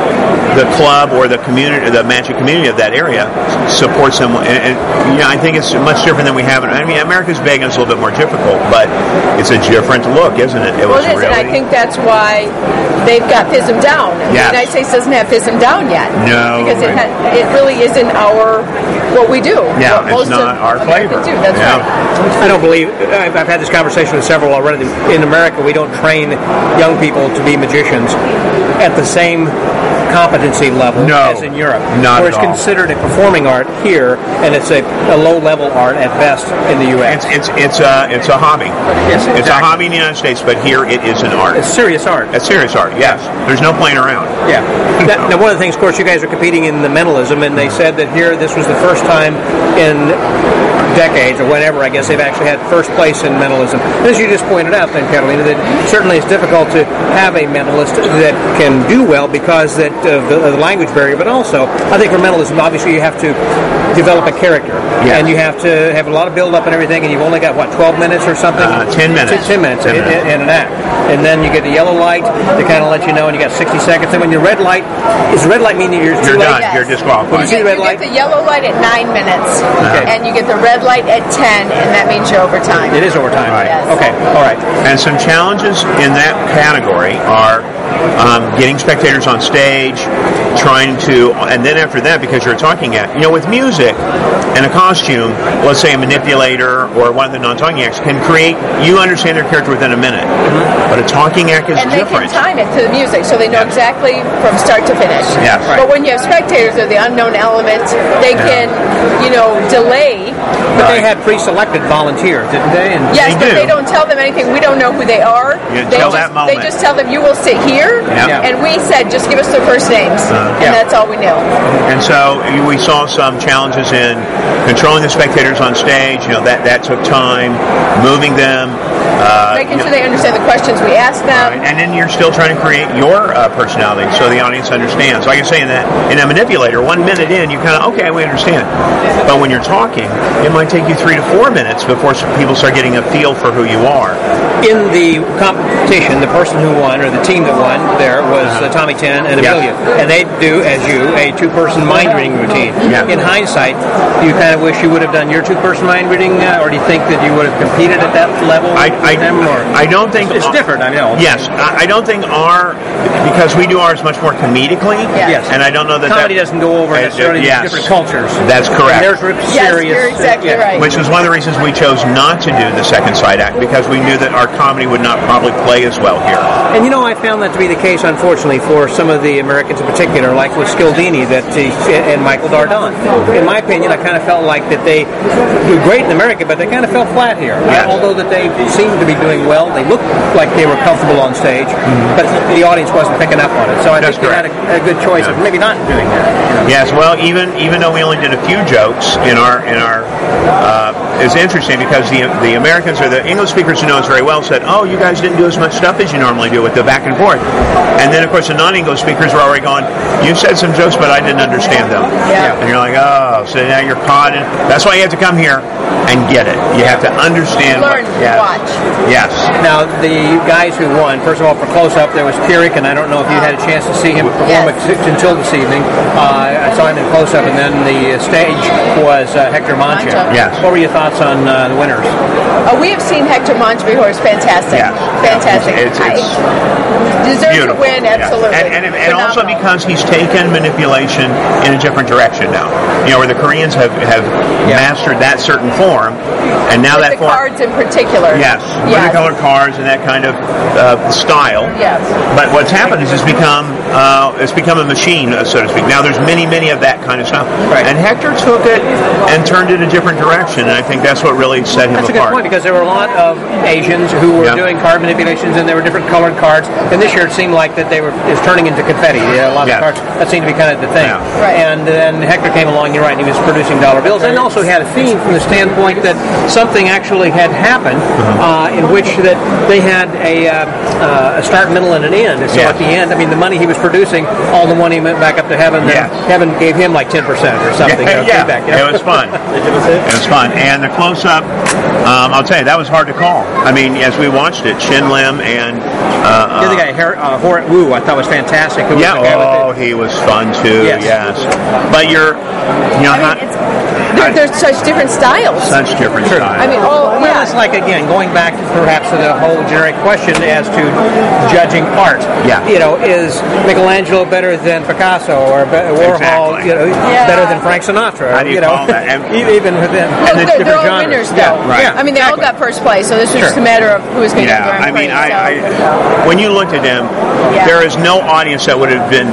the club or the community, the magic community of that area supports him. And, and yeah, I think it's much different than we have. I mean, America's Big and it's a little bit more difficult, but it's a different look, isn't it? It Well, was it is, really. and I think that's why they've got FISM down. Yes. The United States doesn't have FISM down yet. No, Because it, right. ha- it really isn't our, what we do. Yeah, what it's most not of our Americans flavor. Do. That's Yeah. right. I don't believe, I've, I've had this conversation with several already. In America, we don't train young people to be magicians at the same competency level No, as in Europe. not Or at it's all. considered a performing art here, and it's a, a low-level art at best in the U S. It's it's it's a it's a hobby. Yes, It's a exactly. hobby in the United States, but here it is an art. It's serious art. It's serious art. Yes, there's no playing around. Yeah. Now, now, one of the things, of course, you guys are competing in the mentalism, and they said that here this was the first time in decades, or whenever, I guess, they've actually had first place in mentalism. And as you just pointed out, then, Catalina, that certainly it's difficult to have a mentalist that can do well because that of the, of the language barrier, but also, I think for mentalism, obviously, you have to develop a character, Yes. and you have to have a lot of build-up and everything, and you've only got, what, twelve minutes or something? Uh, ten minutes. Ten minutes, Ten in, minutes. in an act. And then you get the yellow light to kind of let you know, and you got sixty seconds. And when your red light, is the red light meaning you're too You're late? done. Yes. You're disqualified. You see the red you light? get the yellow light at nine minutes, Okay. and you get the red light at ten, and that means you're over time. It is overtime. Right. Yes. Okay. All right. And some challenges in that category are um, getting spectators on stage, trying to, and then after that, because you're talking act, you know, with music and a costume, let's say a manipulator or one of the non-talking acts can create, you understand their character within a minute. But a talking act is And they different. can time it to the music, so they know Yeah. exactly from start to finish. Yeah, right. But when you have spectators, they're the unknown element. They can, you know, delay. But they Right. had pre-selected volunteers, didn't they? And Yes, They but do. they don't tell them anything. We don't know who they are. Yeah, they till just, that moment. They just tell them, you will sit here. Yeah. And we said, just give us their first names. Uh, and yeah. that's all we knew. And so we saw some challenges in controlling the spectators on stage. You know, that, that took time, moving them. Uh, Making you sure know, they understand the questions we ask them. Right. And then you're still trying to create your uh, personality so the audience understands. Like I say, in that in a manipulator, one minute in, you kind of, okay, we understand. But when you're talking, it might take you three to four minutes before some people start getting a feel for who you are. in the competition, the person who won, or the team that won, there was uh, Tommy Tinn and Yeah. Amelia. And they do, as you, a two-person mind reading routine. Yeah. In hindsight, do you kind of wish you would have done your two-person mind reading, uh, or do you think that you would have competed at that level I, with I, them? Or? I don't think It's different, I know. Yes, I, I don't think our because we do ours much more comedically. Yes. And I don't know that Comedy that, doesn't go over Uh, necessarily yes. different cultures. That's correct. And theirs were Yes, serious. you're exactly yeah. right. Which was one of the reasons we chose not to do the second side act, because we knew that our comedy would not probably play as well here. And you know, I found that to be the case, unfortunately, for some of the Americans in particular, like with Skildini that uh, and Michael Dardon. In my opinion, I kind of felt like that they do great in America, but they kind of fell flat here. Yes. Although that they seemed to be doing well, they looked like they were comfortable on stage, but the audience wasn't picking up on it. So I That's think they had a, a good choice of maybe not doing that. you know. Yes, well, even even though we only did a few jokes in our in our, uh, it's interesting because the the Americans or the English speakers who know us very well said, "Oh, you guys didn't do as much stuff as you normally do with the back and forth," and then of course the non-English speakers were already going, "You said some jokes, but I didn't understand them." Yeah. And you're like, "Oh, so now you're caught." In, that's why you have to come here and get it. You have to understand. Learn, what, yes. watch. Yes. Now, the guys who won, first of all, for close-up, there was Kirik, and I don't know if you had a chance to see him perform Yes. at- until this evening. Uh, I saw him in close-up, and then the stage was uh, Hector Mancha. Mancha. Yes. What were your thoughts on uh, the winners? Uh, we have seen Hector Mancha before. It's fantastic. Yeah. Fantastic. It's- it's I, deserves Beautiful. to win, Yeah. absolutely. And, and, and also Phenomenal. because he's taken manipulation in a different direction now. You know, where the Koreans have, have mastered that certain form, and now With that the form. cards in particular. Yes, Yes. with the colored cards and that kind of uh, style. Yes. But what's happened is it's become uh, it's become a machine, uh, so to speak. Now there's many, many of that kind of stuff. Right. And Hector took it and turned it a different direction, and I think that's what really set him That's a good apart. point, because there were a lot of Asians who were Yeah. doing card manipulations, and there were different colored cards. And this year it seemed like that they were is turning into confetti. Yeah, a lot Yes. of cards. That seemed to be kind of the thing. Yeah. Right. And then Hector came along, you're right, and he was producing dollar bills. And also he had a theme from the stand point that something actually had happened uh, in which that they had a, uh, uh, a start, middle, and an end. And so Yeah. at the end, I mean, the money he was producing, all the money went back up to heaven. Yeah. Then heaven gave him like ten percent or something. Yeah, you know, yeah. feedback, yeah. It was fun. It was fun. And the close-up, um, I'll tell you, that was hard to call. I mean, as we watched it, Shin Lim and... Uh, The other guy, Her- uh, Horat Wu, I thought was fantastic. Who was yeah, the guy oh, with the, he was fun too, Yes. yes. But you're, you know, I mean, how- it's, there, there's such different styles. such different Sure. styles. I mean, oh, Well, yeah. it's like, again, going back to perhaps to the whole generic question as to judging art. Yeah. You know, is Michelangelo better than Picasso or be- Warhol, Exactly. you know, Yeah. better than Frank Sinatra? How do you know? call that? And- E- Even within No, the they're, different they're all genres. winners, Yeah, though. right. Yeah. I mean, they all Exactly. got first place, so this was Sure. just a matter of who was going to Yeah, get Grand I mean, Prix. I, so. I when you looked at them, Yeah. there is no audience that would have been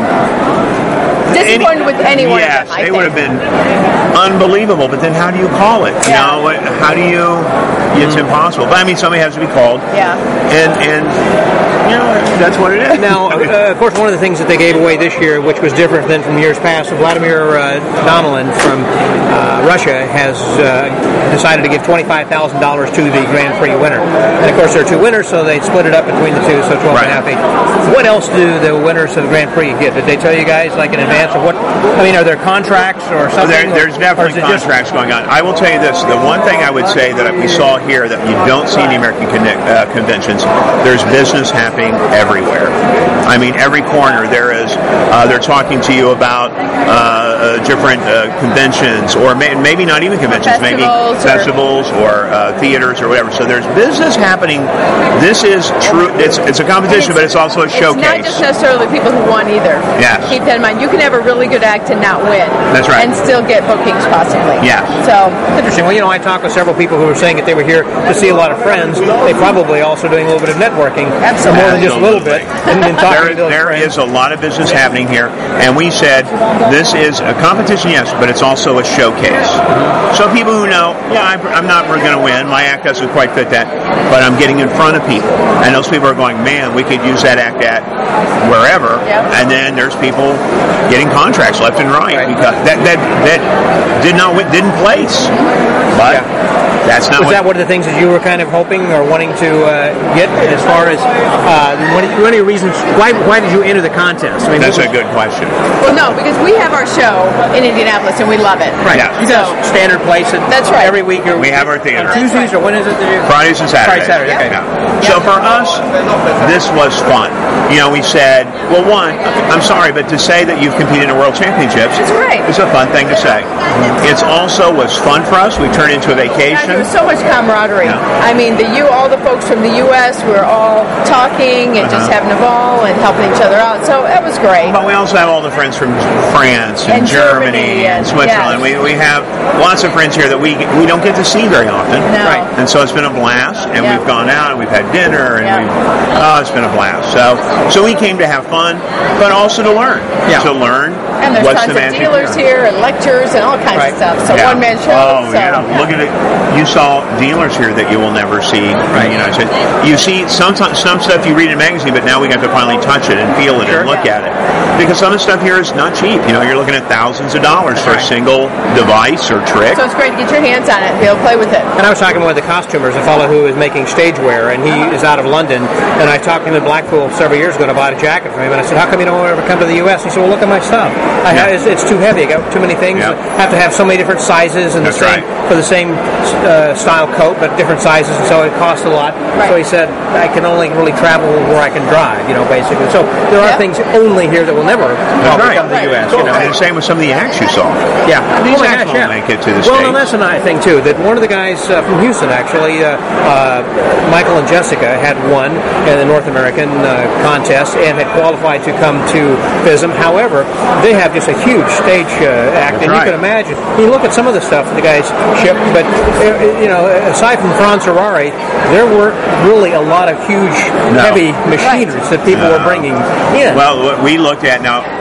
disappointed with any one yes, of them, I they think. would have been unbelievable. But then, how do you call it? You Yeah. know, what- how do you? It's impossible. But I mean, somebody has to be called. Yeah. And and you know, that's what it is. Now, uh, of course, one of the things that they gave away this year, which was different than from years past, Vladimir uh, Donelin from uh, Russia has uh, decided to give twenty-five thousand dollars to the Grand Prix winner. And, of course, there are two winners, so they split it up between the two, so twelve Right. and a half each. What else do the winners of the Grand Prix get? Did they tell you guys, like, in advance of what? I mean, are there contracts or something? There, there's or, definitely or is it just- contracts going on. I will tell you this: the one thing I would say that we saw here that you don't see in the American connect, uh, conventions, there's business happening everywhere. I mean, every corner there is. Uh, they're talking to you about uh, uh, different uh, conventions, or may, maybe not even conventions, maybe Festivals or- festivals or uh, theaters or whatever. So there's business happening. This is true. It's it's a competition, but it's also a It's showcase. not just necessarily people who won either. Yes. Keep that in mind. You can have a really good act and not win. That's right. And still get bookings possibly. Yes. So, Interesting. Well, you know, I talked with several people who were saying that they were here to see a lot of friends. They probably also doing a little bit of networking, Absolutely. more than just a little bit. And, and talking There, to those there friends. is a lot of business happening here, and we said this is a competition, yes, but it's also a showcase. So people who know, yeah, I'm, I'm not going to win, my act doesn't quite fit that, but I'm getting in front of people, and those people are going, man, we could use that act at wherever, Yep. and then there's people getting contracts left and right, because that that that did not win, didn't place, but. That's not Was what that one of the things that you were kind of hoping or wanting to uh, get as far as uh, what, what are your reasons? Why why did you enter the contest? I mean, That's what a was- good question. well, no, because we have our show in Indianapolis and we love it. Right. Yeah. You So- guys standard place. And That's right. Every week. You're, We have our theater. On Tuesdays or when is it? That you, Fridays and Saturdays. Friday, Saturday. Okay. Yeah. So for us, this was fun. You know, we said, well, one, I'm sorry, but to say that you've competed in World Championships It's great. is a fun thing to say. It's also was fun for us. We turned into a Yeah, vacation. there was so much camaraderie. Yeah. I mean, the you, all the folks from the U S were all talking and just Uh-huh. having a ball and helping each other out. So that was great. But we also have all the friends from France and, And Germany and and- Switzerland. yes. We, we have lots of friends here that we we don't get to see very often. No. Right. And so it's been a blast, and Yeah. we've gone out and we've had dinner, and Yeah. we've oh, it's been a blast. So so we came to have fun, but also to learn. Yeah. To learn And there's what's tons the of magic dealers here. here and lectures and all kinds Right. of stuff. So Yeah. one man show. Oh so, yeah, look at it. You saw dealers here that you will never see in the United States. You see some some stuff you read in a magazine, but now we got to finally touch it and feel it Sure. and look at it. Because some of the stuff here is not cheap. You know, you're looking at thousands of dollars for a single device or trick. So it's great to get your hands on it and be able to play with it. And I was talking with one of the costumers, a fellow who is making stage wear, and he is out of London. And I talked to him in Blackpool several years ago to buy a jacket for him. And I said, "How come you don't ever come to the U S?" He said, "Well, look at my stuff. I Yeah. have, it's, it's too heavy. I got too many things. Yeah. I have to have so many different sizes and That's the same right. for the same uh, style coat, but different sizes, and so it costs a lot." Right. So he said, "I can only really travel where I can drive, you know, basically." So there are Yeah. things only here that will never probably right. come to the U S. Cool. You know, And the same with some of the acts you saw. yeah. These oh my acts gosh, won't yeah. make it to the Well, States. and that's another thing, too, that one of the guys uh, from Houston, actually, uh, uh, Michael and Jessica, had won in the North American uh, contest and had qualified to come to FISM. However, they have just a huge stage uh, act, That's and right. you can imagine. You look at some of the stuff that the guys shipped, but, uh, you know, aside from Franz Ferrari, there weren't really a lot of huge, No. heavy machineries that people No. were bringing in. Well, what we looked at now,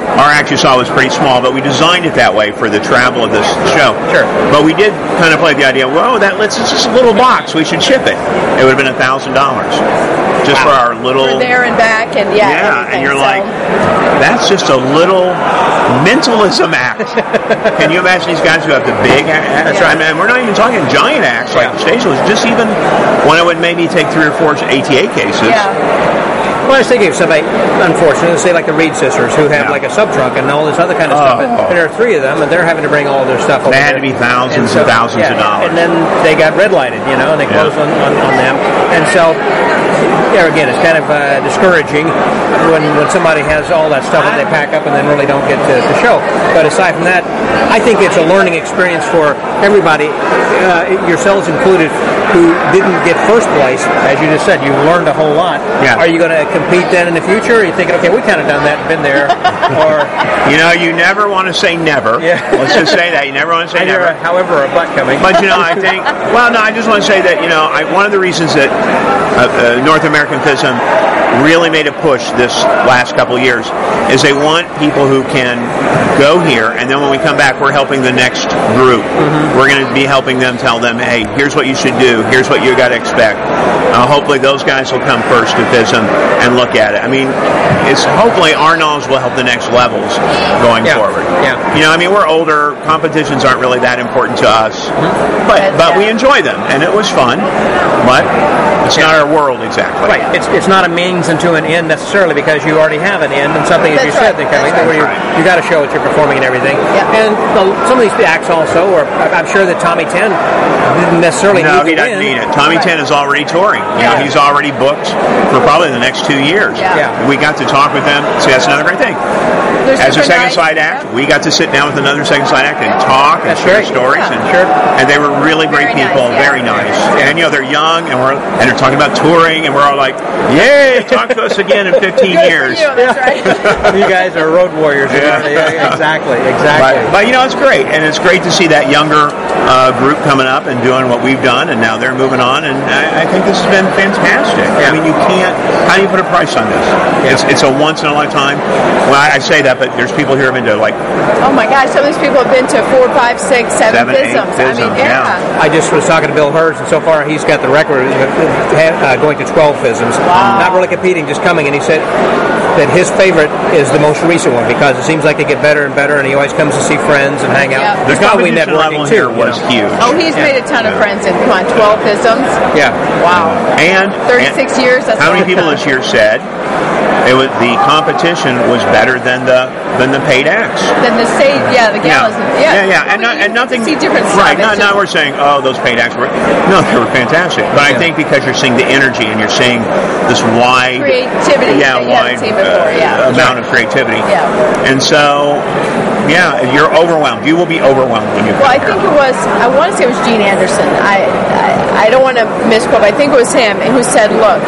our act you saw was pretty small, but we designed it that way for the travel of this show. Sure. But we did kind of play the idea, well, that lets it's just a little box, we should ship it. It would have been a thousand dollars just wow. for our little. For there and back, and yeah. Yeah, and you're so. like, that's just a little mentalism act. Can you imagine these guys who have the big acts? Yeah. I mean, we're not even talking giant acts like the stage was. Just even when it would maybe take three or four A T A cases. Yeah. Well, I was thinking of somebody unfortunate, say like the Reed sisters, who have Yeah. like a sub trunk and all this other kind of Oh. stuff. And, and there are three of them, and they're having to bring all their stuff over They had there. to be thousands so, and thousands yeah, of dollars. And then they got red lighted, you know, and they Yeah. closed on, on, on them. And so, there again, it's kind of uh, discouraging when when somebody has all that stuff that they pack up and then really don't get to the show. But aside from that, I think it's a learning experience for everybody, uh, yourselves included, who didn't get first place. As you just said, you learned a whole lot. Yeah. Are you going to compete then in the future? Or are you thinking, okay, we kind of done that, been there, or You know, you never want to say never. Yeah. Let's just say that. You never want to say I hear never. a however a butt coming. But, you know, I think, well, no, I just want to say that, you know, I, one of the reasons that uh, uh, North American FISM really made a push this last couple of years is they want people who can go here, and then when we come back, we're helping the next group. Mm-hmm. We're going to be helping them, tell them, hey, here's what you should do, here's what you got to expect. Uh, hopefully those guys will come first to FISM and look at it. I mean, it's hopefully our knowledge will help the next levels going Yeah. forward. Yeah. You know, I mean, we're older, competitions aren't really that important to us, Mm-hmm. but But, but yeah. we enjoy them, and it was fun, but it's not our world exactly. Right. It's it's not a means into an end necessarily, because you already have an end and something, as you That's said, right. that coming That's where you right. you got to show that you're performing and everything. Yeah. And the, some of these acts also, or I'm sure that Tommy Ten didn't necessarily No, need he to doesn't win. need it. Tommy Right. Ten is already touring. You know, Yeah. he's already booked for probably the next two years. Yeah. Yeah. We got to talk with them. See, that's another great thing. There's As a different second side nights. act, we got to sit down with another second side act and talk and That's share great. stories, Yeah. and Sure. and they were really great Very people, nice, yeah. very nice. And you know, they're young, and we're and they're talking about touring, and we're all like, "Yay! Talk to us again in fifteen Good years." for you, that's right. You guys are road warriors. you know? Yeah. Yeah, exactly, exactly. But, but you know, it's great, and it's great to see that younger uh, group coming up and doing what we've done, and now they're moving on, and I, I think this has been fantastic. Yeah. I mean, you can't. How do you put a price on this? Yeah. It's it's a once in a lifetime. Well, I, I say that, but there's people here who've been to like Oh my gosh, some of these people have been to four, five, six, seven, Seven, eight FISMs. I mean, FISMs, yeah. yeah. I just was talking to Bill Hurst, and so far he's got the record of uh, going to twelve FISMs. Wow. Not really competing, just coming, and he said that his favorite is the most recent one, because it seems like they get better and better, and he always comes to see friends and hang out. Yeah. the He's probably competition level networking here too, you was know. huge. Oh, he's Yeah. made a ton of friends in, come on, twelve FISMs. Yeah. Wow. And thirty-six and years, that's how a many long people time. this year said it was the competition was better than the than the paid acts? Then the stage, yeah, the galas. Yeah, Yeah, yeah, and, Well, not, you and nothing. see different stuff. Right, It's not, just- not we're saying, oh, those paid acts were. No, they were fantastic. But I Yeah. think because you're seeing the energy and you're seeing this wide creativity yeah, that you wide haven't seen before. uh, Yeah. amount of creativity. Yeah. And so, yeah, you're overwhelmed. You will be overwhelmed when you come Well, I here. think it was, I want to say it was Gene Anderson. I, I, I don't want to misquote, but I think it was him who said, look,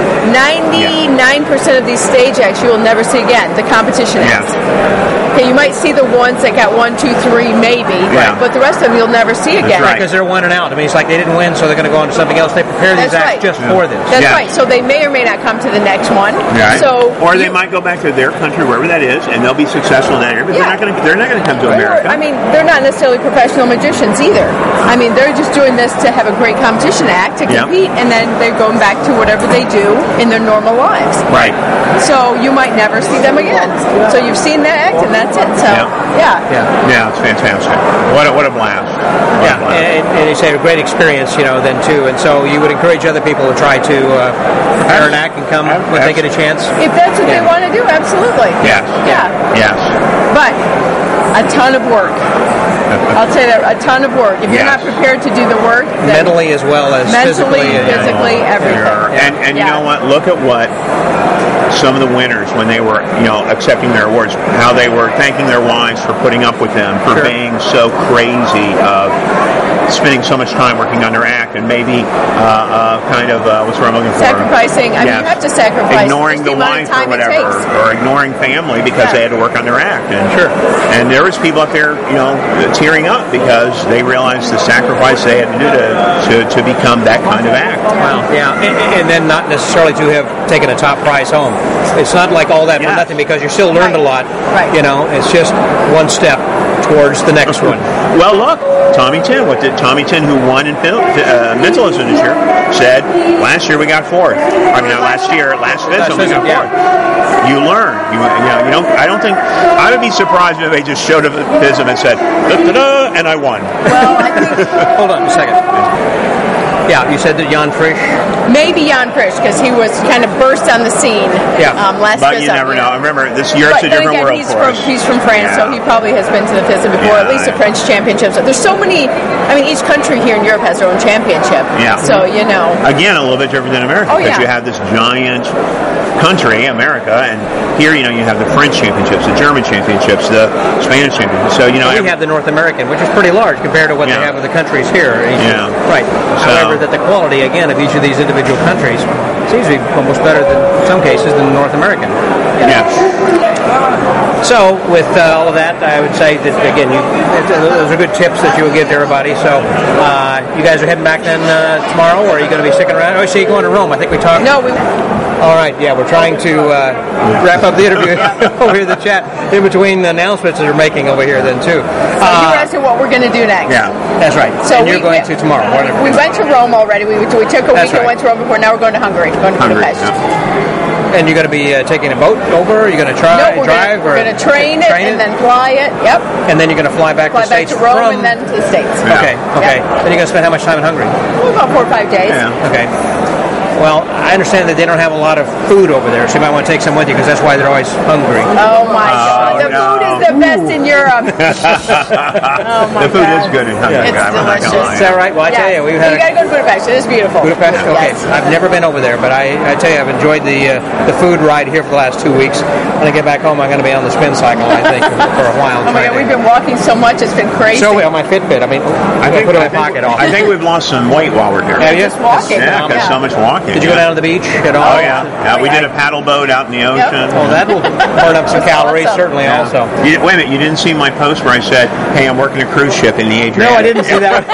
ninety-nine percent of these stage acts you will never see again, the competition Yeah. acts. Okay, you might see the ones that got one, two, three, maybe, Yeah. but the rest of them you'll never see again. right. Because they're winning out. I mean, it's like they didn't win, so they're going to go on to something else. They prepare these That's acts right. just for this. That's Yeah. right. So they may or may not come to the next one. Right. So or they you- might go back to their country, wherever that is, and they'll be successful in that area. But Yeah. they're not going to. They're not going to come to Or, America. I mean, they're not necessarily professional magicians either. I mean, they're just doing this to have a great competition act to Yeah. compete, and then they're going back to whatever they do in their normal lives. right. So you might never see them again. So you've seen that act, and that's it. So Yeah. yeah, Yeah. Yeah, it's fantastic. What a, what a blast. What a Yeah, blast. and, and you say a great experience, you know, then too. And so you would encourage other people to try to uh, prepare an act and come when they get a chance. if that's what Yeah. they want to do, absolutely. Yes. Yeah, Yes. but a ton of work. I'll say that, a ton of work. If you're Yes. not prepared to do the work, then Mentally as well as mentally, physically. and- physically, everything. Sure. And and you Yeah. know what? Look at what some of the winners, when they were, you know, accepting their awards, how they were thanking their wives for putting up with them, for Sure. being so crazy of spending so much time working on their act, and maybe uh, uh, kind of uh, what's the word I'm looking for? Sacrificing. I mean, Yes. you have to sacrifice ignoring just the the amount wife of time or it whatever, takes. or ignoring family because Yeah. they had to work on their act. And Sure. and there was people up there, you know, tearing up because they realized the sacrifice they had to do to, to, to become that kind of act. Wow, yeah, and, and then not necessarily to have taken a top prize home. It's not like all that Yeah. for nothing because you still learned Right. a lot. Right. You know, it's just one step towards the next one. Well, look, Tommy Tin, what did Tommy Tin, who won in film, uh, mentalism this year, said last year we got fourth. I mean, not last year, last FISM we got FISM, yeah. fourth. You learn. You, you know, you don't. I don't think. I would be surprised if they just showed up at FISM and said, da-da-da, and I won. Well, I think Hold on a second. Yeah, you said that Jan Frisch. maybe Jan Frisch, because he was kind of burst on the scene Yeah. um, last But you FISM, never know. Remember, this year But it's a then different again, world he's for from us. he's from France, so Yeah. he probably has been to the FISM before, Yeah, at least the yeah. French championships. There's so many. I mean, each country here in Europe has their own championship. Yeah. So you know. Again, a little bit different than America Oh, because yeah. you have this giant country, America, and here, you know, you have the French championships, the German championships, the Spanish championships. So, you know, We every- have the North American, which is pretty large compared to what Yeah. they have with the countries here. Yeah. Right. So- However, that the quality, again, of each of these individual countries seems to be almost better than, in some cases, than the North American. yeah. So, with uh, all of that, I would say that, again, you, those are good tips that you will give to everybody. So, uh, you guys are heading back then uh, tomorrow, or are you going to be sticking around? Oh, I see you going to Rome. I think we talked. No, we. All right, yeah, we're trying to uh, wrap up the interview over here, the chat, in between the announcements that we're making over here then, too. you were asking what we're going to do next. Yeah. That's right. So and you're we- going to tomorrow. Whatever. We went to Rome already. We, we took a That's week and right. went to Rome before. Now we're going to Hungary. We're going to Hungary, Budapest. yeah. And you're going to be uh, taking a boat over? Are you going to try, No, we're drive? gonna, we're or going to train it and then fly it. Yep. And then you're going to fly back Fly to the back States to Rome from... and then to the States. Yeah. Okay, okay. Yeah. Then you're going to spend how much time in Hungary? About four or five days. Yeah. Okay. Well, I understand that they don't have a lot of food over there, so you might want to take some with you because that's why they're always hungry. Oh my God! The no. food is the best in Europe. oh my The food God. is good in Hungary. It's I'm not gonna delicious. lie. Is that right? Well, I tell you, we've had you got to go to Budapest. It is beautiful. Budapest. Okay, Yes. I've never been over there, but I, I tell you, I've enjoyed the uh, the food ride here for the last two weeks. When I get back home, I'm going to be on the spin cycle, I think, for a while. Oh my God! We've been walking so much; it's been crazy. so on my Fitbit. I mean, I, I think, put it in I, my think, pocket. All. I think we've lost some weight while we're here. Have you? just walking. Yeah, because Yeah. so much walking. Did you go yeah. down to the beach at all? Oh, yeah. yeah. We did a paddle boat out in the ocean. Oh, that will burn up some That's calories, awesome. certainly. Yeah. Also. You, wait a minute, you didn't see my post where I said, hey, I'm working a cruise ship in the Adriatic. No, I didn't see that.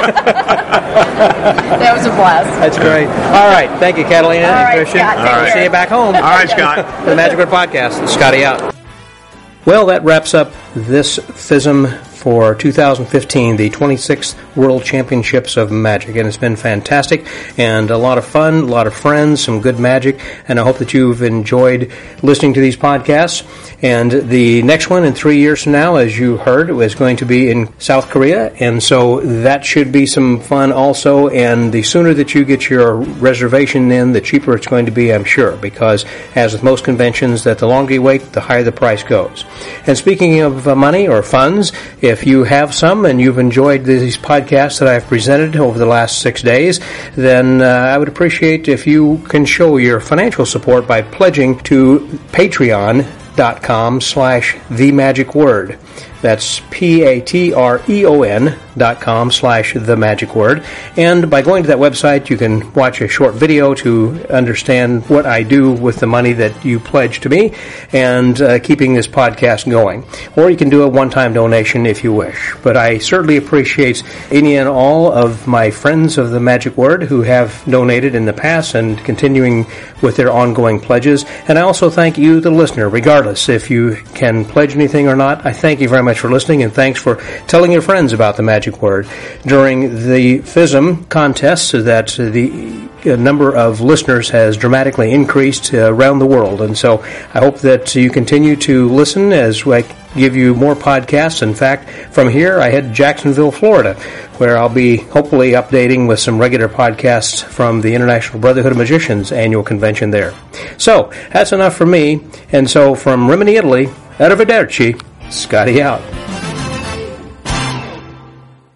That was a blast. That's great. All right, thank you, Catalina All and right, Christian. Scott, take We'll care. see you back home. All right, Scott. For the Magic Word Podcast. Scotty out. Well, that wraps up this FISM for two thousand fifteen, the twenty-sixth World Championships of Magic. And it's been fantastic and a lot of fun, a lot of friends, some good magic, and I hope that you've enjoyed listening to these podcasts. And the next one in three years from now, as you heard, is going to be in South Korea, and so that should be some fun also. And the sooner that you get your reservation in, the cheaper it's going to be, I'm sure, because as with most conventions, that the longer you wait, the higher the price goes. And speaking of uh, money or funds, if you have some and you've enjoyed these podcasts that I've presented over the last six days, then uh, I would appreciate if you can show your financial support by pledging to Patreon dot com slash the magic word. That's P-A-T-R-E-O-N dot com slash the magic word. And by going to that website, you can watch a short video to understand what I do with the money that you pledge to me and uh, keeping this podcast going. Or you can do a one-time donation if you wish. But I certainly appreciate any and all of my friends of the Magic Word who have donated in the past and continuing with their ongoing pledges. And I also thank you, the listener, regardless if you can pledge anything or not. I thank you very much for listening, and thanks for telling your friends about the Magic Word. During the FISM contest, so that the number of listeners has dramatically increased uh, around the world, and so I hope that you continue to listen as I give you more podcasts. In fact, from here I head to Jacksonville, Florida, where I'll be hopefully updating with some regular podcasts from the International Brotherhood of Magicians annual convention there. So, that's enough for me, and so from Rimini, Italy, arrivederci, Scotty out.